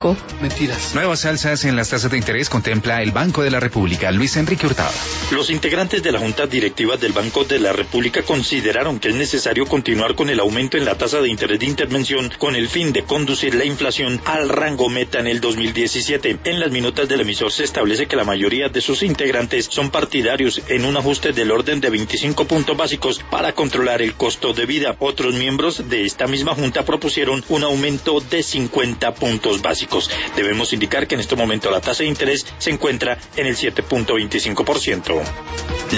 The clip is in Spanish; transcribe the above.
Mentiras. Nuevas alzas en las tasas de interés contempla el Banco de la República. Luis Enrique Hurtado. Los integrantes de la Junta Directiva del Banco de la República consideraron que es necesario continuar con el aumento en la tasa de interés de intervención con el fin de conducir la inflación al rango meta en el 2017. En las minutas del emisor se establece que la mayoría de sus integrantes son partidarios en un ajuste del orden de 25 puntos básicos para controlar el costo de vida. Otros miembros de esta misma Junta propusieron un aumento de 50 puntos básicos. Debemos indicar que en este momento la tasa de interés se encuentra en el 7.25%.